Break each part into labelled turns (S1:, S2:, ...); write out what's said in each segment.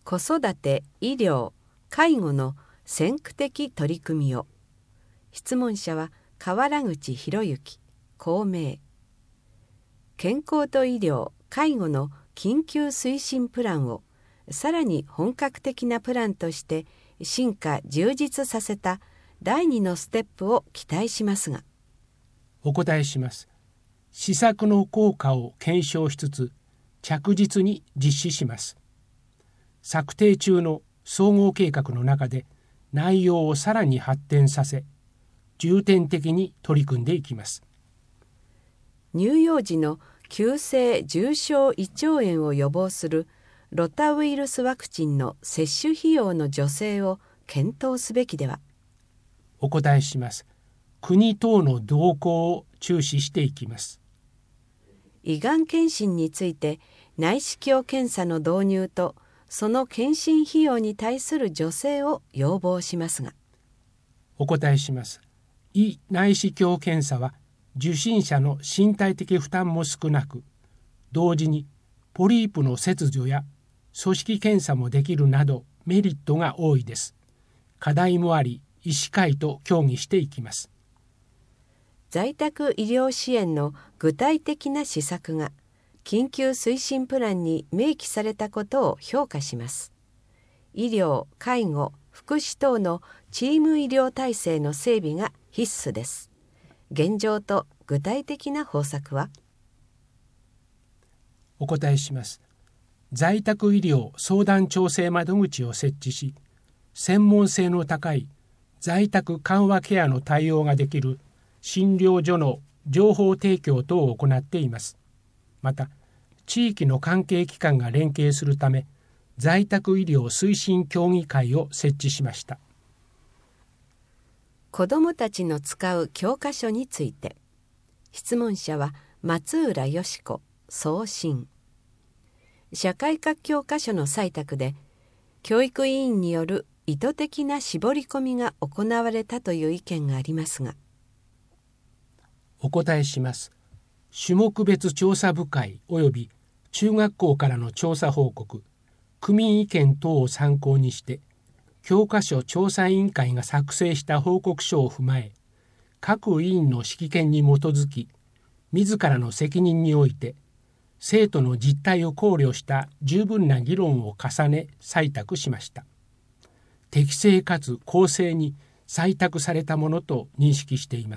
S1: 子育て、医療、介護の先駆的取り組みを。質問者は河原口博之、公明。健康と医療・介護の緊急推進プランをさらに本格的なプランとして進化充実させた第2のステップを期待しますが。
S2: お答えします。施策の効果を検証しつつ着実に実施します。策定中の総合計画の中で内容をさらに発展させ、重点的に取り組んでいきます。
S1: 乳幼児の急性重症胃腸炎を予防するロタウイルスワクチンの接種費用の助成を検討すべきでは。
S2: お答えします。国等の動向を注視していきます。
S1: 胃がん検診について内視鏡検査の導入とその検診費用に対する助成を要望しますが。
S2: お答えします。胃内視鏡検査は受診者の身体的負担も少なく、同時にポリープの切除や組織検査もできるなどメリットが多いです。課題もあり、医師会と協議していきます。
S1: 在宅医療支援の具体的な施策が緊急推進プランに明記されたことを評価します。医療・介護・福祉等のチーム医療体制の整備が必須です。現状と具体的な方策は。
S2: お答えします。在宅医療相談調整窓口を設置し、専門性の高い在宅緩和ケアの対応ができる診療所の情報提供等を行っています。また、地域の関係機関が連携するため、在宅医療推進協議会を設置しました。
S1: 子どもたちの使う教科書について。質問者は松浦よし子、送信。社会科教科書の採択で、教育委員による意図的な絞り込みが行われたという意見がありますが。
S2: お答えします。種目別調査部会及び中学校からの調査報告、区民意見等を参考にして、教科書調査委員会が作成した報告書を踏まえ、各委員の識見に基づき、自らの責任において、生徒の実態を考慮した十分な議論を重ね採択しました。適正かつ公正に採択されたものと認識しています。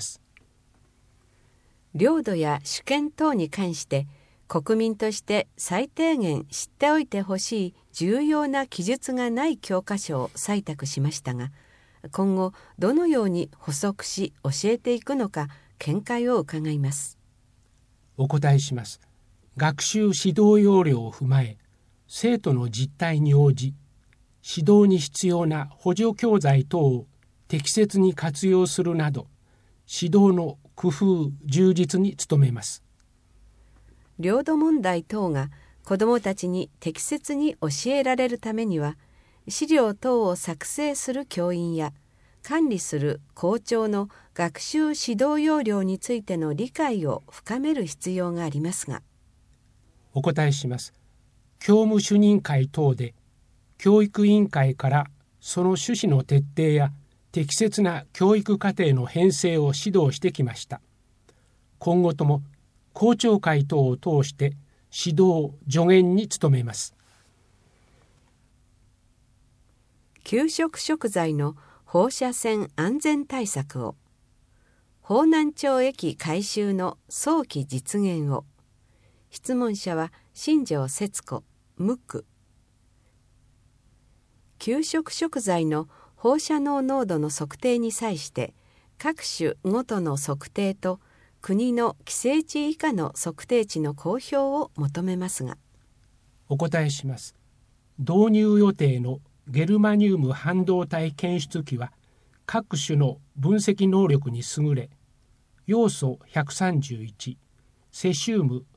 S1: 領土や主権等に関して国民として最低限知っておいてほしい重要な記述がない教科書を採択しましたが、今後どのように補足し教えていくのか見解を伺います。
S2: お答えします。学習指導要領を踏まえ、生徒の実態に応じ、指導に必要な補助教材等を適切に活用するなど、指導の工夫・充実に努めます。
S1: 領土問題等が子どもたちに適切に教えられるためには、資料等を作成する教員や管理する校長の学習指導要領についての理解を深める必要がありますが。
S2: お答えします。教務主任会等で教育委員会からその趣旨の徹底や適切な教育課程の編成を指導してきました。今後とも校長会等を通して指導・助言に努めます。
S1: 給食食材の放射線安全対策を。方南町駅改修の早期実現を。質問者は新庄節子、無垢。給食食材の放射能濃度の測定に際して各種ごとの測定と国の規制値以下の測定値の公表を求めますが。
S2: お答えします。導入予定のゲルマニウム半導体検出器は各種の分析能力に優れ、要素131、セシウム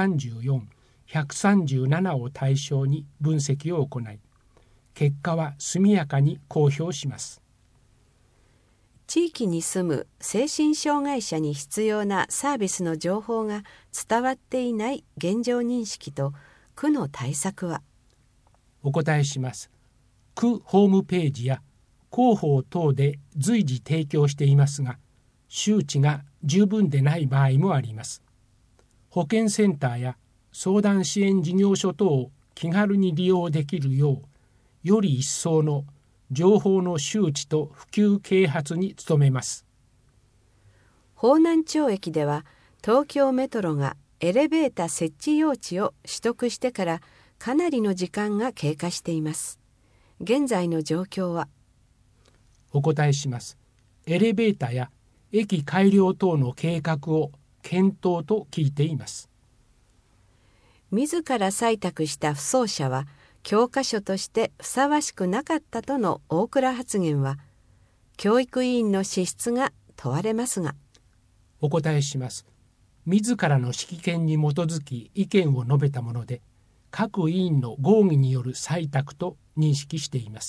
S2: 134、137を対象に分析を行い、結果は速やかに公表します。
S1: 地域に住む精神障害者に必要なサービスの情報が伝わっていない現状認識と区の対策は。
S2: お答えします。区ホームページや広報等で随時提供していますが、周知が十分でない場合もあります。保健センターや相談支援事業所等を気軽に利用できるよう、より一層の情報の周知と普及啓発に努めます。
S1: 方南町駅では東京メトロがエレベータ設置用地を取得してからかなりの時間が経過しています。現在の状況は？
S2: お答えします。エレベータや駅改良等の計画を検討と聞いています。
S1: 自ら採択した不走者は教科書としてふさわしくなかったとの大蔵発言は、教育委員の資質が問われますが。
S2: お答えします。自らの識見に基づき意見を述べたもので、各委員の合議による採択と認識しています。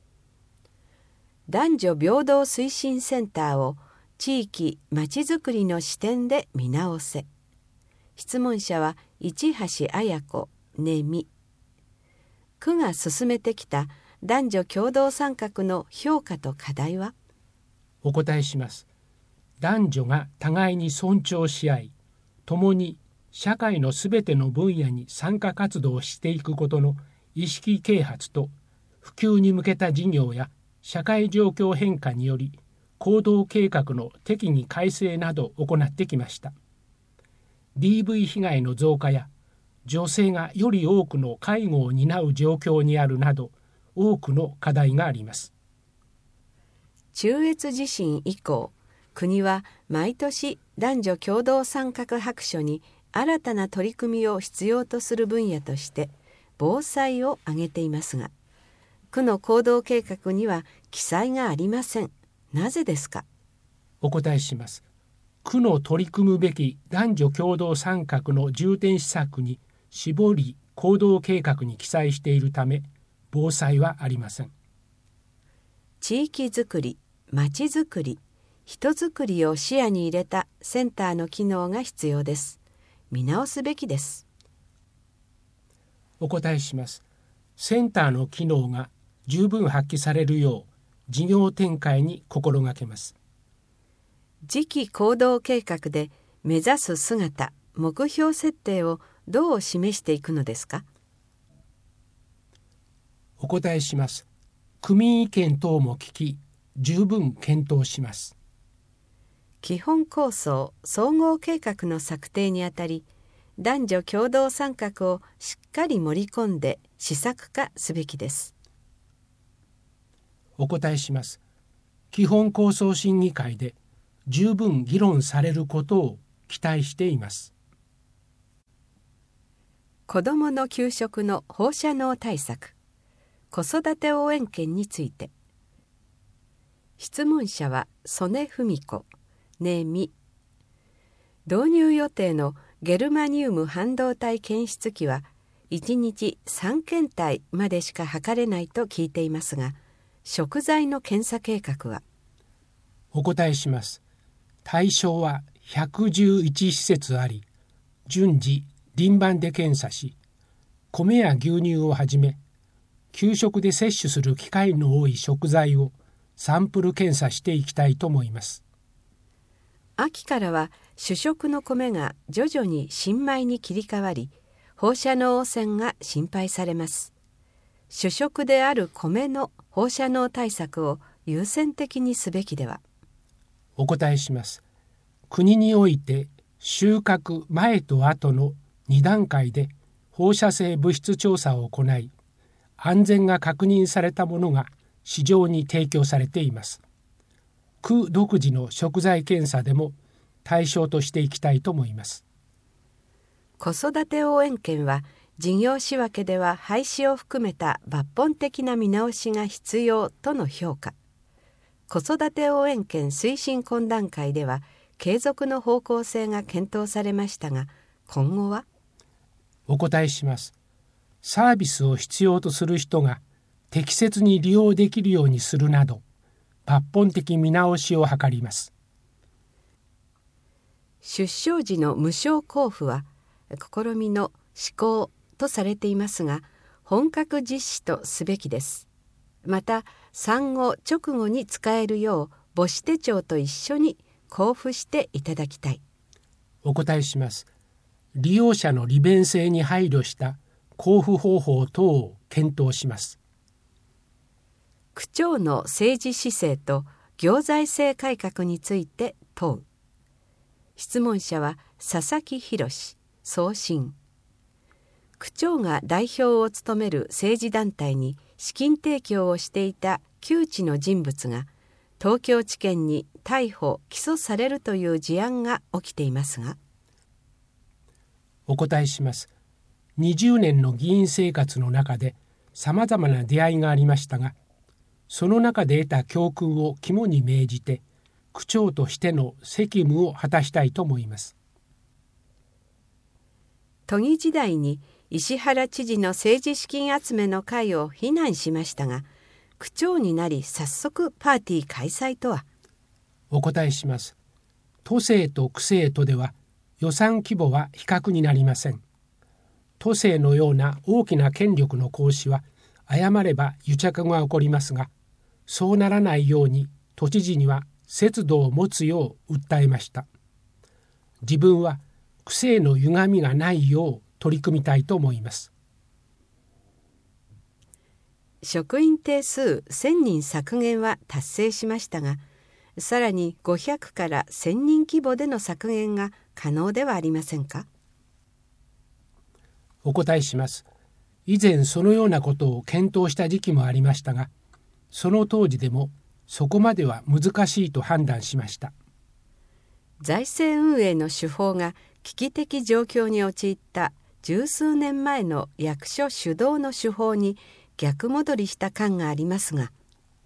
S1: 男女平等推進センターを地域まちづくりの視点で見直せ。質問者は市橋綾子、ねみ。区が進めてきた男女共同参画の評価と課題は？
S2: お答えします。男女が互いに尊重し合い、共に社会のすべての分野に参加活動をしていくことの意識啓発と、普及に向けた事業や社会状況変化により行動計画の適宜改正などを行ってきました。DV 被害の増加や女性がより多くの介護を担う状況にあるなど、多くの課題があります。
S1: 中越地震以降、国は毎年男女共同参画白書に新たな取り組みを必要とする分野として防災を挙げていますが、区の行動計画には記載がありません。なぜですか？
S2: お答えします。区の取り組むべき男女共同参画の重点施策に絞り行動計画に記載しているため、防災はありません。
S1: 地域づくり、まちづくり、人づくりを視野に入れたセンターの機能が必要です。見直すべきです。
S2: お答えします。センターの機能が十分発揮されるよう事業展開に心がけます。
S1: 次期行動計画で目指す姿、目標設定をどう示していくのですか？
S2: お答えします。区民意見等も聞き、十分検討します。
S1: 基本構想・総合計画の策定にあたり、男女共同参画をしっかり盛り込んで施策化すべきです。
S2: お答えします。基本構想審議会で十分議論されることを期待しています。
S1: 子どもの給食の放射能対策、子育て応援券について。質問者は曽根文子、ねみ。導入予定のゲルマニウム半導体検出器は1日3検体までしか測れないと聞いていますが、食材の検査計画は？
S2: お答えします。対象は111施設あり、順次輪番で検査し、米や牛乳をはじめ給食で摂取する機会の多い食材をサンプル検査していきたいと思います。
S1: 秋からは主食の米が徐々に新米に切り替わり、放射能汚染が心配されます。主食である米の放射能対策を優先的にすべきでは？
S2: お答えします。国において収穫前と後の2段階で放射性物質調査を行い、安全が確認されたものが市場に提供されています。区独自の食材検査でも対象としていきたいと思います。
S1: 子育て応援券は事業仕分けでは廃止を含めた抜本的な見直しが必要との評価。子育て応援券推進懇談会では継続の方向性が検討されましたが、今後は？
S2: お答えします。サービスを必要とする人が適切に利用できるようにするなど、抜本的見直しを図ります。
S1: 出生時の無償交付は試みの施行とされていますが、 本格実施とすべきです。また産後直後に使えるよう母子手帳と一緒に交付していただきたい。
S2: お答えします。利用者の利便性に配慮した交付方法等を検討します。
S1: 区長の政治姿勢と行財政改革について問う。質問者は佐々木博送信。区長が代表を務める政治団体に資金提供をしていた旧知の人物が東京地検に逮捕・起訴されるという事案が起きていますが。
S2: お答えします。20年の議員生活の中でさまざまな出会いがありましたが、その中で得た教訓を肝に銘じて区長としての責務を果たしたいと思います。
S1: 都議時代に石原知事の政治資金集めの会を非難しましたが、区長になり早速パーティー開催とは。
S2: お答えします。都政と区政とでは予算規模は比較になりません。都政のような大きな権力の行使は誤れば癒着が起こりますが、そうならないように都知事には節度を持つよう訴えました。自分は区政の歪みがないよう取り組みたいと思います。
S1: 職員定数1000人削減は達成しましたが、さらに500から1000人規模での削減が可能ではありませんか。
S2: お答えします。以前そのようなことを検討した時期もありましたが、その当時でもそこまでは難しいと判断しました。
S1: 財政運営の手法が危機的状況に陥った十数年前の役所主導の手法に逆戻りした感がありますが。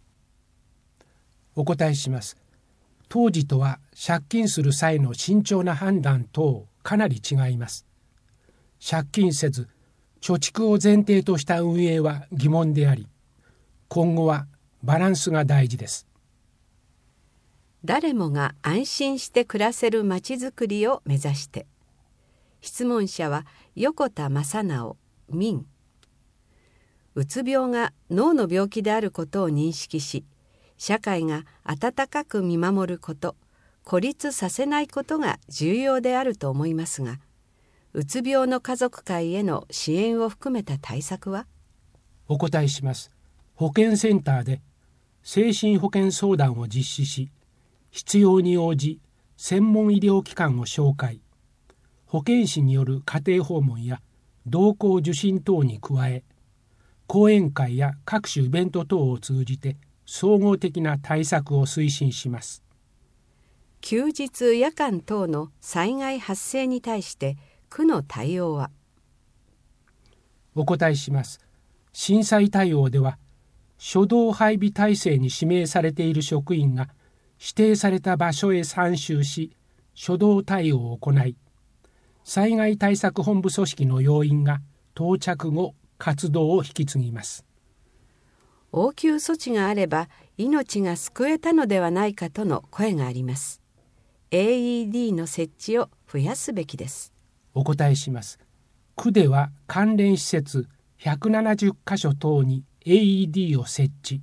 S2: お答えします。当時とは借金する際の慎重な判断等かなり違います。借金せず貯蓄を前提とした運営は疑問であり、今後はバランスが大事です。
S1: 誰もが安心して暮らせるまちづくりを目指して。質問者は横田正直民。うつ病が脳の病気であることを認識し、社会が温かく見守ること、孤立させないことが重要であると思いますが、うつ病の家族会への支援を含めた対策は。
S2: お答えします。保健センターで精神保健相談を実施し、必要に応じ専門医療機関を紹介、保健師による家庭訪問や同行受診等に加え、講演会や各種イベント等を通じて総合的な対策を推進します。
S1: 休日夜間等の災害発生に対して区の対応は。
S2: お答えします。震災対応では初動配備体制に指名されている職員が指定された場所へ参集し初動対応を行い、災害対策本部組織の要員が到着後活動を引き継ぎます。
S1: 応急措置があれば命が救えたのではないかとの声があります。AED の設置を増やすべきです。
S2: お答えします。区では関連施設170カ所等に AED を設置。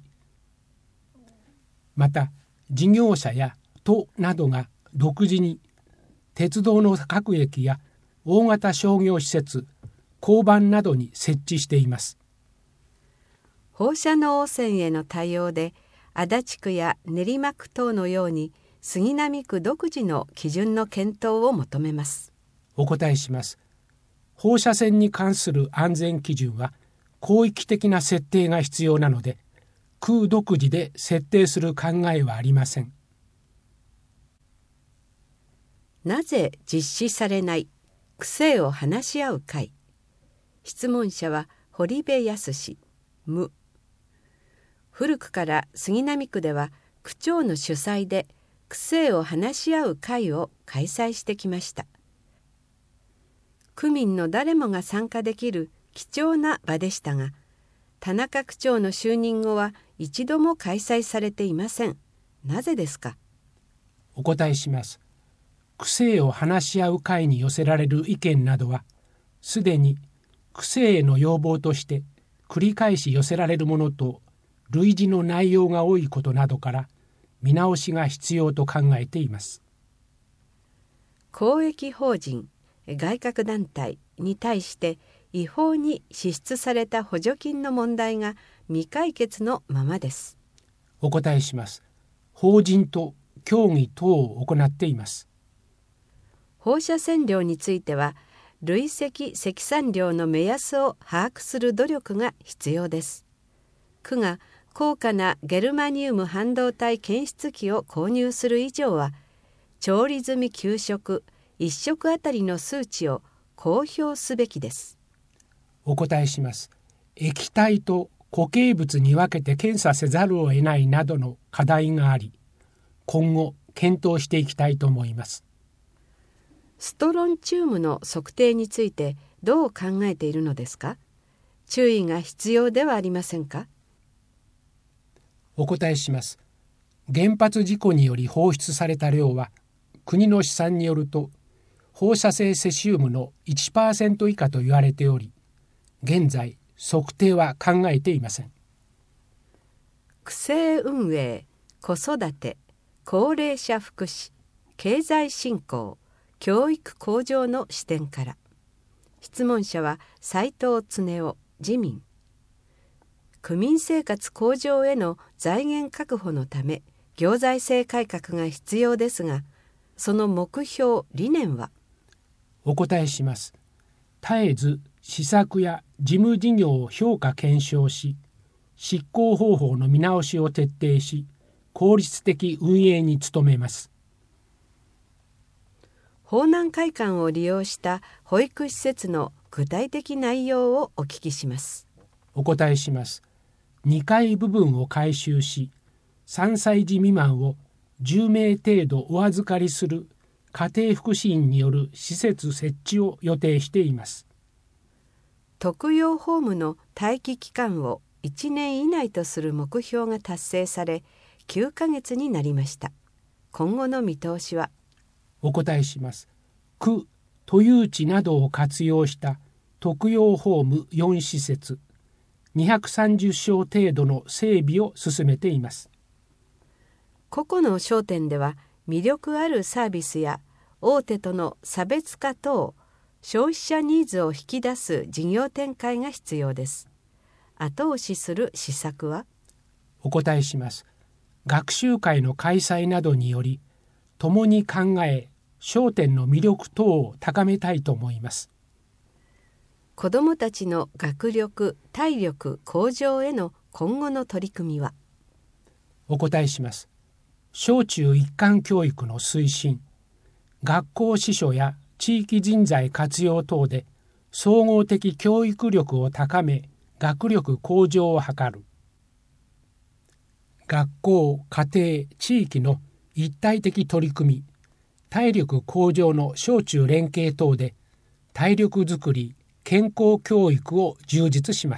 S2: また事業者や都などが独自に鉄道の各駅や大型商業施設、交番などに設置しています。
S1: 放射能汚染への対応で足立区や練馬区等のように杉並区独自の基準の検討を求めます。
S2: お答えします。放射線に関する安全基準は広域的な設定が必要なので、区独自で設定する考えはありません。
S1: なぜ実施されない区政を話し合う会。質問者は堀部康無。古くから杉並区では区長の主催で区政を話し合う会を開催してきました。区民の誰もが参加できる貴重な場でしたが、田中区長の就任後は一度も開催されていません。なぜですか。
S2: お答えします。区政を話し合う会に寄せられる意見などは、すでに区政への要望として繰り返し寄せられるものと類似の内容が多いことなどから見直しが必要と考えています。
S1: 公益法人、外郭団体に対して違法に支出された補助金の問題が未解決のままです。
S2: お答えします。法人と協議等を行っています。
S1: 放射線量については、累積積算量の目安を把握する努力が必要です。区が高価なゲルマニウム半導体検出器を購入する以上は、調理済み給食1食あたりの数値を公表すべきです。
S2: お答えします。液体と固形物に分けて検査せざるを得ないなどの課題があり、今後検討していきたいと思います。
S1: ストロンチウムの測定についてどう考えているのですか？注意が必要ではありませんか？
S2: お答えします。原発事故により放出された量は、国の試算によると放射性セシウムの 1% 以下と言われており、現在測定は考えていません。
S1: 区政運営、子育て、高齢者福祉、経済振興、教育向上の視点から。質問者は斉藤恒夫、自民。区民生活向上への財源確保のため行財政改革が必要ですが、その目標理念は？
S2: お答えします。絶えず施策や事務事業を評価検証し、執行方法の見直しを徹底し、効率的運営に努めます。
S1: 法南会館を利用した保育施設の具体的内容をお聞きします。
S2: お答えします。2階部分を改修し、3歳児未満を10名程度お預かりする家庭福祉院による施設設置を予定しています。
S1: 特養ホームの待機期間を1年以内とする目標が達成され、9ヶ月になりました。今後の見通しは？
S2: お答えします。区、都有地などを活用した特養ホーム4施設、230床程度の整備を進めています。
S1: 個々の商店では魅力あるサービスや大手との差別化等、消費者ニーズを引き出す事業展開が必要です。後押しする施策は？
S2: お答えします。学習会の開催などにより、共に考え、商店の魅力等を高めたいと思います。
S1: 子どもたちの学力・体力向上への今後の取り組みは？
S2: お答えします。小中一貫教育の推進、学校司書や地域人材活用等で総合的教育力を高め、学力向上を図る。学校、家庭、地域の一体的取り組み、体力向上の小中連携等で体力づくり、健康教育を充実します。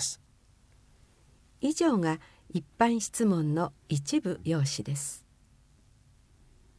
S1: 以上が一般質問の一部用紙です。